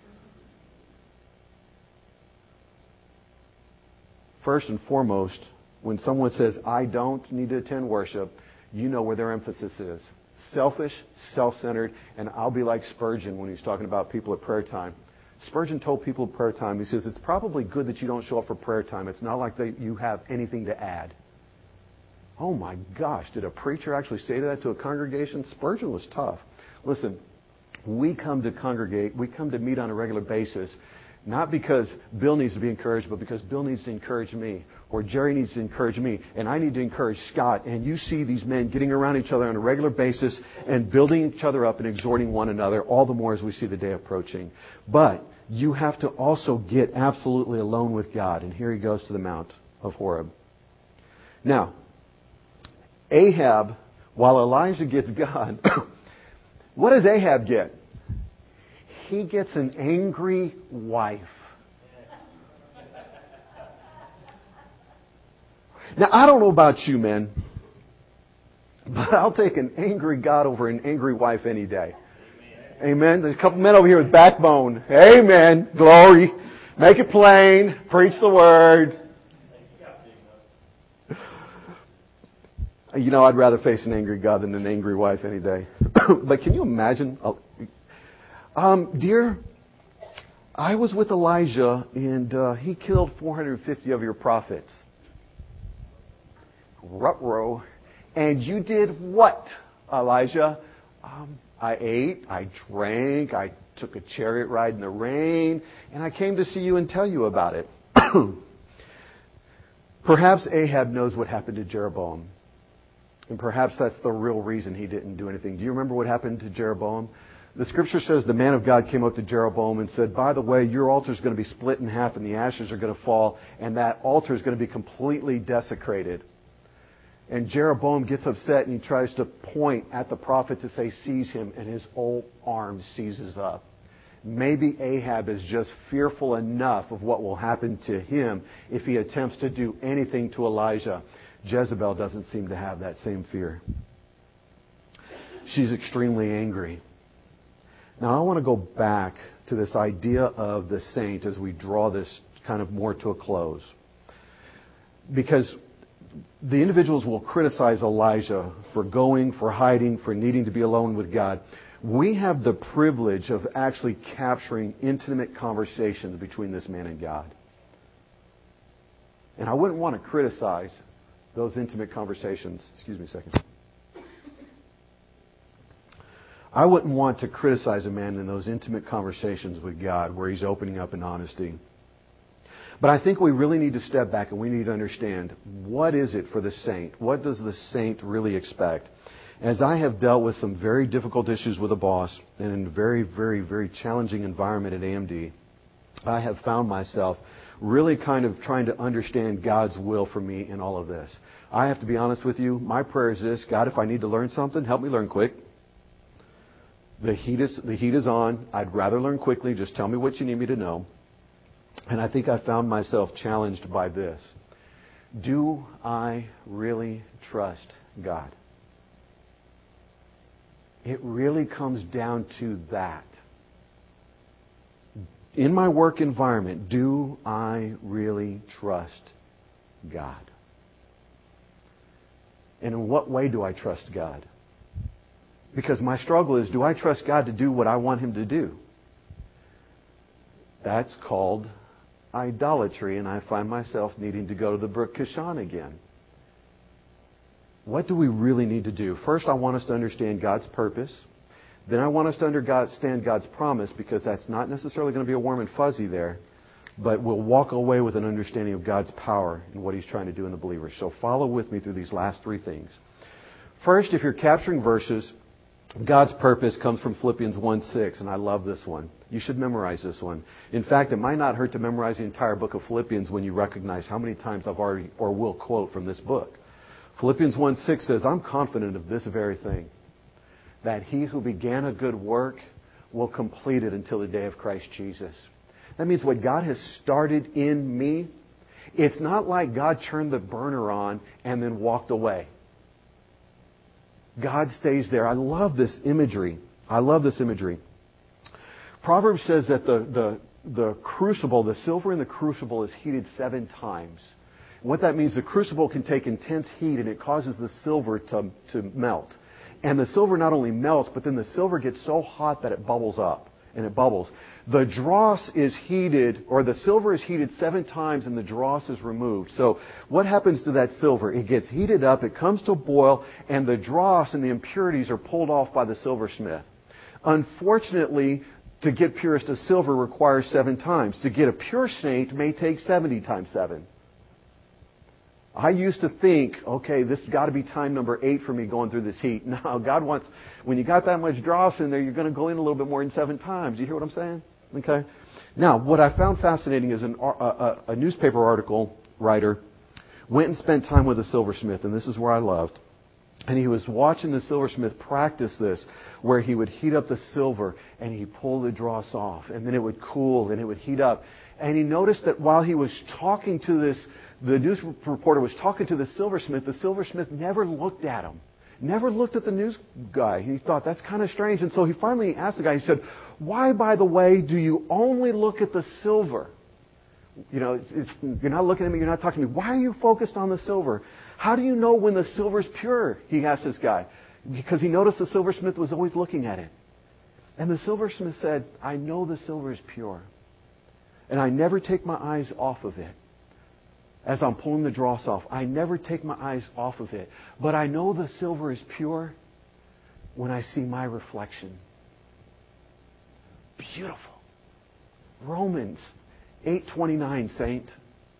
First and foremost, when someone says, I don't need to attend worship, you know where their emphasis is. Selfish, self-centered, and I'll be like Spurgeon when he's talking about people at prayer time. Spurgeon told people at prayer time, he says, it's probably good that you don't show up for prayer time. It's not like you have anything to add. Oh my gosh, did a preacher actually say that to a congregation? Spurgeon was tough. Listen, we come to congregate, we come to meet on a regular basis, not because Bill needs to be encouraged, but because Bill needs to encourage me, or Jerry needs to encourage me, and I need to encourage Scott. And you see these men getting around each other on a regular basis and building each other up and exhorting one another, all the more as we see the day approaching. But you have to also get absolutely alone with God. And here he goes to the Mount of Horeb. Now, Ahab, while Elijah gets God, what does Ahab get? He gets an angry wife. Now, I don't know about you, men, but I'll take an angry God over an angry wife any day. Amen. There's a couple men over here with backbone. Amen. Glory. Make it plain. Preach the word. You know, I'd rather face an angry God than an angry wife any day. But can you imagine? Dear, I was with Elijah and he killed 450 of your prophets. Ruh-roh. And you did what, Elijah? I ate, I drank, I took a chariot ride in the rain, and I came to see you and tell you about it. Perhaps Ahab knows what happened to Jeroboam. And perhaps that's the real reason he didn't do anything. Do you remember what happened to Jeroboam? The scripture says the man of God came up to Jeroboam and said, by the way, your altar is going to be split in half and the ashes are going to fall, and that altar is going to be completely desecrated. And Jeroboam gets upset and he tries to point at the prophet to say, seize him, and his whole arm seizes up. Maybe Ahab is just fearful enough of what will happen to him if he attempts to do anything to Elijah. Jezebel doesn't seem to have that same fear. She's extremely angry. Now I want to go back to this idea of the saint as we draw this kind of more to a close. Because the individuals will criticize Elijah for going, for hiding, for needing to be alone with God. We have the privilege of actually capturing intimate conversations between this man and God. And I wouldn't want to criticize those intimate conversations. Excuse me a second. I wouldn't want to criticize a man in those intimate conversations with God where he's opening up in honesty. But I think we really need to step back and we need to understand, what is it for the saint? What does the saint really expect? As I have dealt with some very difficult issues with a boss and in a very, very, very challenging environment at AMD, I have found myself really kind of trying to understand God's will for me in all of this. I have to be honest with you. My prayer is this: God, if I need to learn something, help me learn quick. The heat is on. I'd rather learn quickly. Just tell me what you need me to know. And I think I found myself challenged by this. Do I really trust God? It really comes down to that. In my work environment, do I really trust God? And in what way do I trust God? Because my struggle is, do I trust God to do what I want Him to do? That's called idolatry, and I find myself needing to go to the Brook Kishon again. What do we really need to do? First, I want us to understand God's purpose. Then I want us to understand God's promise, because that's not necessarily going to be a warm and fuzzy there, but we'll walk away with an understanding of God's power and what He's trying to do in the believer. So follow with me through these last three things. First, if you're capturing verses, God's purpose comes from Philippians 1:6, and I love this one. You should memorize this one. In fact, it might not hurt to memorize the entire book of Philippians when you recognize how many times I've already or will quote from this book. Philippians 1:6 says, I'm confident of this very thing, that He who began a good work will complete it until the day of Christ Jesus. That means what God has started in me, it's not like God turned the burner on and then walked away. God stays there. I love this imagery. Proverbs says that the crucible, the silver in the crucible is heated 7 times. What that means, the crucible can take intense heat and it causes the silver to melt. And the silver not only melts, but then the silver gets so hot that it bubbles up. And it bubbles. The dross is heated, or the silver is heated 7 times and the dross is removed. So what happens to that silver? It gets heated up, it comes to a boil, and the dross and the impurities are pulled off by the silversmith. Unfortunately, to get purest of silver requires 7 times. To get a pure saint may take 70 times 7. I used to think, okay, this has got to be time number 8 for me going through this heat. No, God wants, when you got that much dross in there, you're going to go in a little bit more than 7 times. You hear what I'm saying? Okay. Now, what I found fascinating is a newspaper article writer went and spent time with a silversmith, and this is where I loved. And he was watching the silversmith practice this, where he would heat up the silver and he'd pull the dross off, and then it would cool and it would heat up. And he noticed that while he was talking to this, the news reporter was talking to the silversmith never looked at him. Never looked at the news guy. He thought, that's kind of strange. And so he finally asked the guy, he said, why, by the way, do you only look at the silver? You know, you're not looking at me, you're not talking to me. Why are you focused on the silver? How do you know when the silver's pure? He asked this guy. Because he noticed the silversmith was always looking at it. And the silversmith said, I know the silver is pure. And I never take my eyes off of it. As I'm pulling the dross off, I never take my eyes off of it. But I know the silver is pure when I see my reflection. Beautiful. Romans 8:29, saint.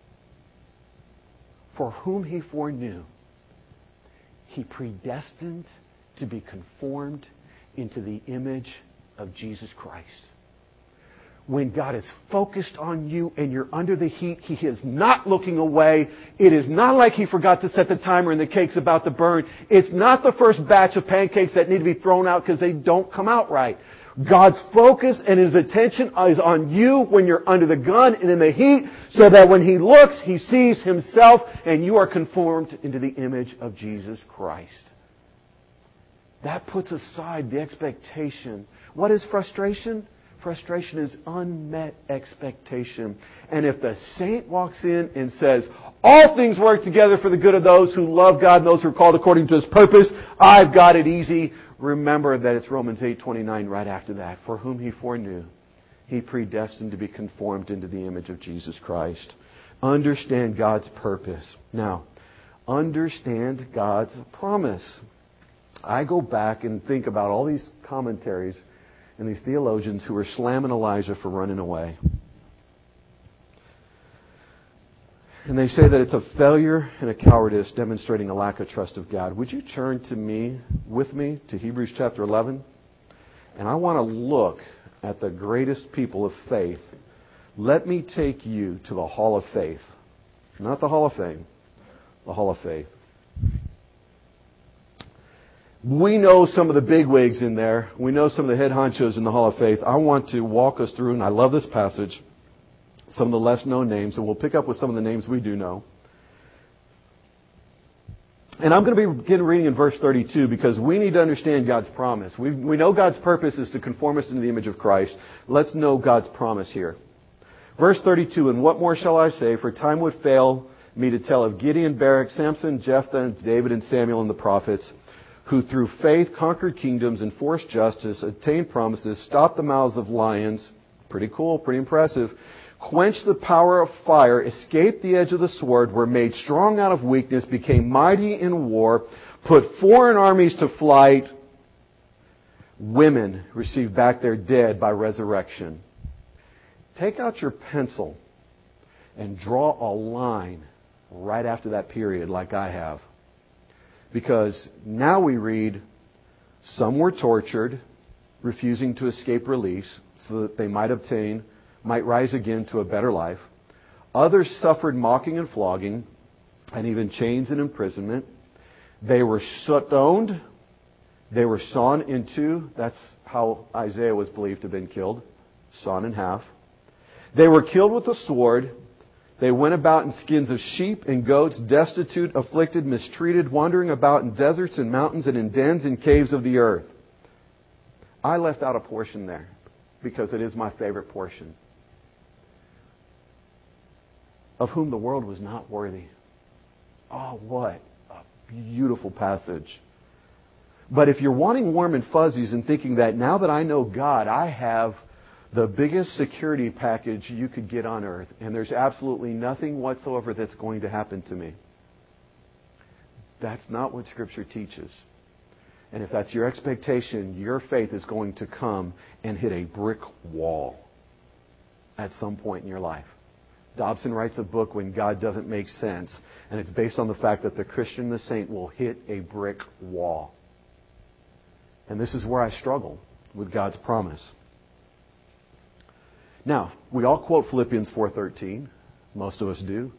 For whom he foreknew, he predestined to be conformed into the image of Jesus Christ. When God is focused on you and you're under the heat, He is not looking away. It is not like He forgot to set the timer and the cake's about to burn. It's not the first batch of pancakes that need to be thrown out because they don't come out right. God's focus and His attention is on you when you're under the gun and in the heat, so that when He looks, He sees Himself and you are conformed into the image of Jesus Christ. That puts aside the expectation. What is frustration? Frustration is unmet expectation. And if the saint walks in and says, all things work together for the good of those who love God and those who are called according to His purpose, I've got it easy. Remember that it's Romans 8:29 right after that. For whom He foreknew, He predestined to be conformed into the image of Jesus Christ. Understand God's purpose. Now, understand God's promise. I go back and think about all these commentaries and these theologians who were slamming Elijah for running away. And they say that it's a failure and a cowardice demonstrating a lack of trust of God. Would you turn with me to Hebrews chapter 11? And I want to look at the greatest people of faith. Let me take you to the Hall of Faith. Not the Hall of Fame. The Hall of Faith. We know some of the bigwigs in there. We know some of the head honchos in the Hall of Faith. I want to walk us through, and I love this passage, some of the less known names, and we'll pick up with some of the names we do know. And I'm going to begin reading in verse 32 because we need to understand God's promise. We know God's purpose is to conform us into the image of Christ. Let's know God's promise here. Verse 32, and what more shall I say? For time would fail me to tell of Gideon, Barak, Samson, Jephthah, David, and Samuel and the prophets, who through faith conquered kingdoms, enforced justice, obtained promises, stopped the mouths of lions. Pretty cool, pretty impressive. Quenched the power of fire, escaped the edge of the sword, were made strong out of weakness, became mighty in war, put foreign armies to flight. Women received back their dead by resurrection. Take out your pencil and draw a line right after that period like I have. Because now we read, some were tortured, refusing to escape release, so that they might rise again to a better life. Others suffered mocking and flogging, and even chains and imprisonment. They were stoned. They were sawn in two. That's how Isaiah was believed to have been killed. Sawn in half. They were killed with a sword. They went about in skins of sheep and goats, destitute, afflicted, mistreated, wandering about in deserts and mountains and in dens and caves of the earth. I left out a portion there because it is my favorite portion. Of whom the world was not worthy. Oh, what a beautiful passage. But if you're wanting warm and fuzzies and thinking that now that I know God, I have the biggest security package you could get on earth, and there's absolutely nothing whatsoever that's going to happen to me. That's not what Scripture teaches. And if that's your expectation, your faith is going to come and hit a brick wall at some point in your life. Dobson writes a book, When God Doesn't Make Sense, and it's based on the fact that the Christian, the saint, will hit a brick wall. And this is where I struggle with God's promise. Now, we all quote Philippians 4:13. Most of us do.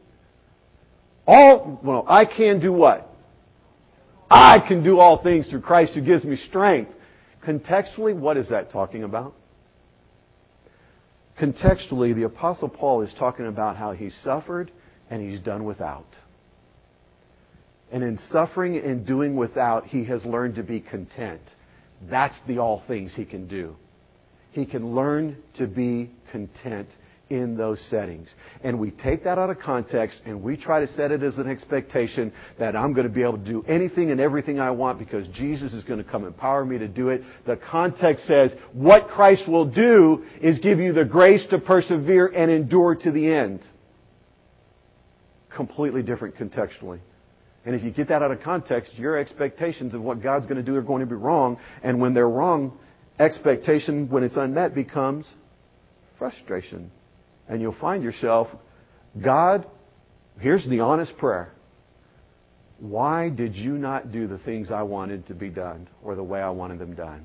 I can do what? I can do all things through Christ who gives me strength. Contextually, what is that talking about? Contextually, the Apostle Paul is talking about how he suffered and he's done without. And in suffering and doing without, he has learned to be content. That's the all things he can do. He can learn to be content in those settings. And we take that out of context and we try to set it as an expectation that I'm going to be able to do anything and everything I want because Jesus is going to come empower me to do it. The context says what Christ will do is give you the grace to persevere and endure to the end. Completely different contextually. And if you get that out of context, your expectations of what God's going to do are going to be wrong. And when they're wrong, expectation, when it's unmet, becomes frustration. And you'll find yourself, God, here's the honest prayer. Why did you not do the things I wanted to be done or the way I wanted them done?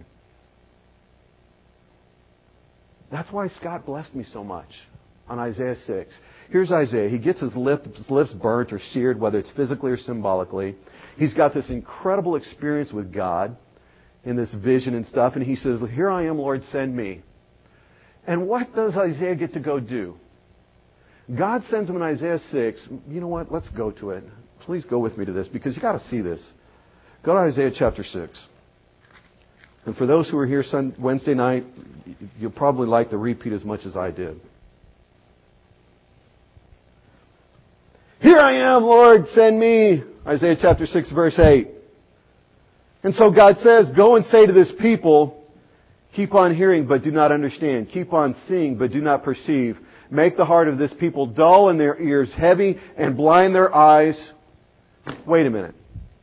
That's why Scott blessed me so much on Isaiah 6. Here's Isaiah. He gets his lips burnt or seared, whether it's physically or symbolically. He's got this incredible experience with God in this vision and stuff. And he says, here I am, Lord, send me. And what does Isaiah get to go do? God sends him in Isaiah 6. You know what? Let's go to it. Please go with me to this because you've got to see this. Go to Isaiah chapter 6. And for those who were here Wednesday night, you'll probably like the repeat as much as I did. Here I am, Lord, send me. Isaiah chapter 6, verse 8. And so God says, go and say to this people, keep on hearing but do not understand. Keep on seeing but do not perceive. Make the heart of this people dull and their ears heavy and blind their eyes. Wait a minute.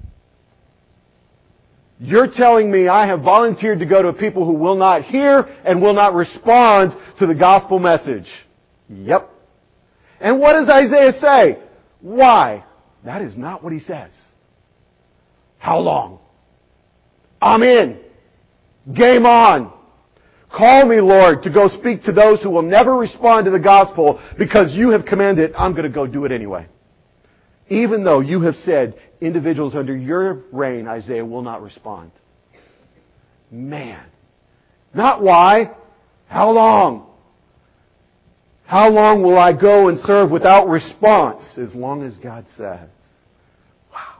You're telling me I have volunteered to go to people who will not hear and will not respond to the gospel message. Yep. And what does Isaiah say? Why? That is not what he says. How long? I'm in. Game on. Call me, Lord, to go speak to those who will never respond to the gospel because you have commanded, I'm going to go do it anyway. Even though you have said individuals under your reign, Isaiah, will not respond. Man. Not why. How long? How long will I go and serve without response? As long as God says. Wow.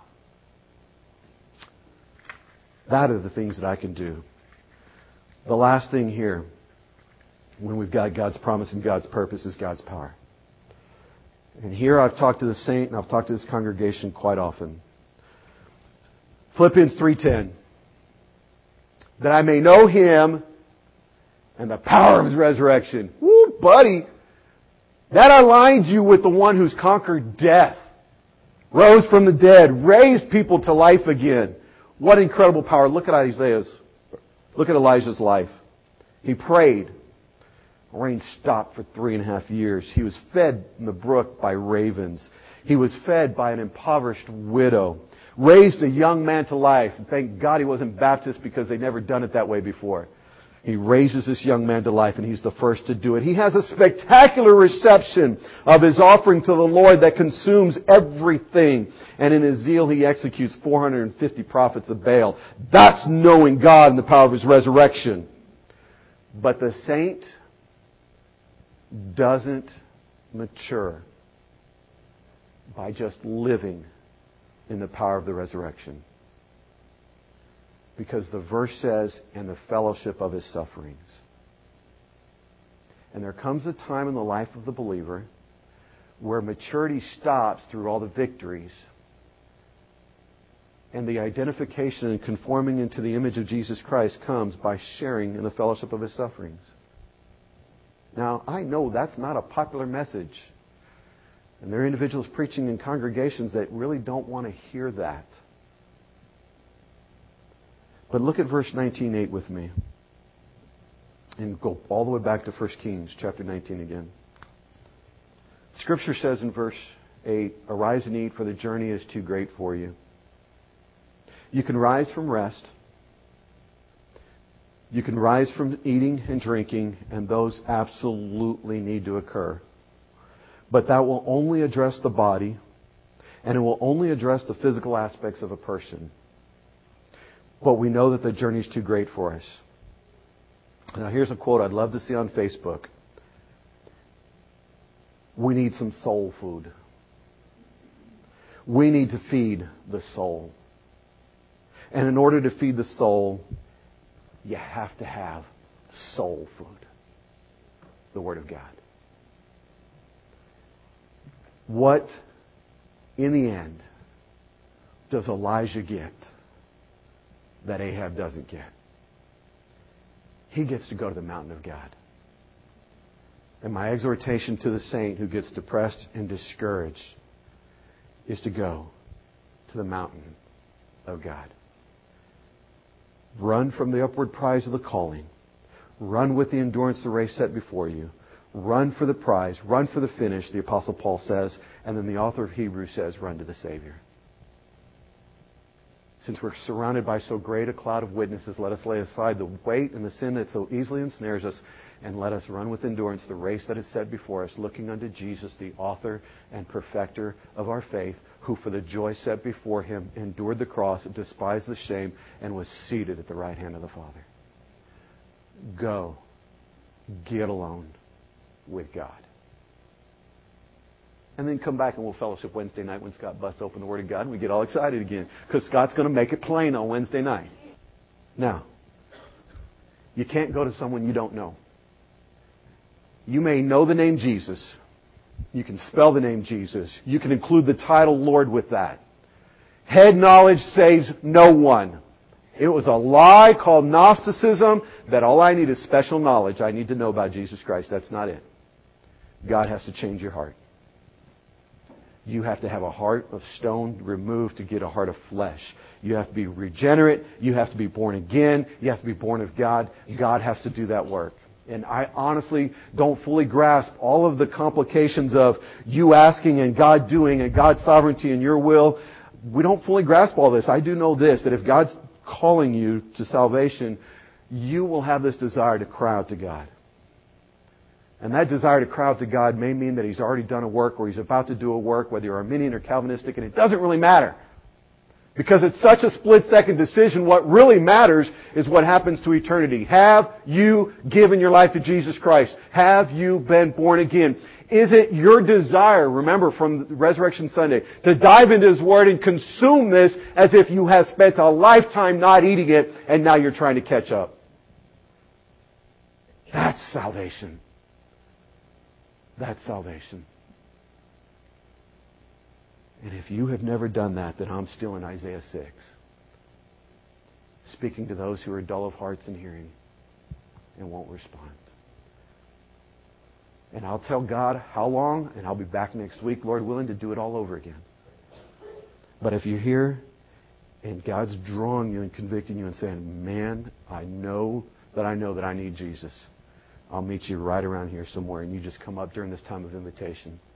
That are the things that I can do. The last thing here, when we've got God's promise and God's purpose, is God's power. And here I've talked to the saint and I've talked to this congregation quite often. Philippians 3:10. That I may know Him and the power of His resurrection. Woo, buddy. That aligns you with the one who's conquered death, rose from the dead, raised people to life again. What incredible power. Look at Elijah's life. He prayed. Rain stopped for 3.5 years. He was fed in the brook by ravens. He was fed by an impoverished widow. Raised a young man to life. Thank God he wasn't Baptist because they'd never done it that way before. He raises this young man to life and he's the first to do it. He has a spectacular reception of his offering to the Lord that consumes everything. And in his zeal he executes 450 prophets of Baal. That's knowing God and the power of His resurrection. But the saint doesn't mature by just living in the power of the resurrection. Because the verse says, and the fellowship of His sufferings. And there comes a time in the life of the believer where maturity stops through all the victories And the identification and conforming into the image of Jesus Christ comes by sharing in the fellowship of His sufferings. Now, I know that's not a popular message. And there are individuals preaching in congregations that really don't want to hear that. But look at verse 19:8 with me. And go all the way back to 1 Kings chapter 19 again. Scripture says in verse 8, "Arise and eat, for the journey is too great for you." You can rise from rest. You can rise from eating and drinking, and those absolutely need to occur. But that will only address the body, and it will only address the physical aspects of a person. But we know that the journey is too great for us. Now here's a quote I'd love to see on Facebook. We need some soul food. We need to feed the soul. And in order to feed the soul, you have to have soul food. The Word of God. What, in the end, does Elijah get that Ahab doesn't get? He gets to go to the mountain of God. And my exhortation to the saint who gets depressed and discouraged is to go to the mountain of God. Run from the upward prize of the calling. Run with the endurance the race set before you. Run for the prize. Run for the finish, the Apostle Paul says. And then the author of Hebrews says, run to the Savior. Since we're surrounded by so great a cloud of witnesses, let us lay aside the weight and the sin that so easily ensnares us, and let us run with endurance the race that is set before us, looking unto Jesus, the author and perfecter of our faith, who for the joy set before Him endured the cross, despised the shame, and was seated at the right hand of the Father. Go. Get alone with God. And then come back and we'll fellowship Wednesday night when Scott busts open the Word of God and we get all excited again. Because Scott's going to make it plain on Wednesday night. Now, you can't go to someone you don't know. You may know the name Jesus. You can spell the name Jesus. You can include the title Lord with that. Head knowledge saves no one. It was a lie called Gnosticism that all I need is special knowledge. I need to know about Jesus Christ. That's not it. God has to change your heart. You have to have a heart of stone removed to get a heart of flesh. You have to be regenerate. You have to be born again. You have to be born of God. God has to do that work. And I honestly don't fully grasp all of the complications of you asking and God doing and God's sovereignty and your will. We don't fully grasp all this. I do know this, that if God's calling you to salvation, you will have this desire to cry out to God. And that desire to cry out to God may mean that He's already done a work or He's about to do a work, whether you're Arminian or Calvinistic, and it doesn't really matter. Because it's such a split-second decision. What really matters is what happens to eternity. Have you given your life to Jesus Christ? Have you been born again? Is it your desire, remember from Resurrection Sunday, to dive into His Word and consume this as if you have spent a lifetime not eating it and now you're trying to catch up? That's salvation. That's salvation. And if you have never done that, then I'm still in Isaiah 6. Speaking to those who are dull of hearts and hearing and won't respond. And I'll tell God how long, and I'll be back next week, Lord willing, to do it all over again. But if you're here and God's drawing you and convicting you and saying, man, I know that I need Jesus, I'll meet you right around here somewhere, and you just come up during this time of invitation.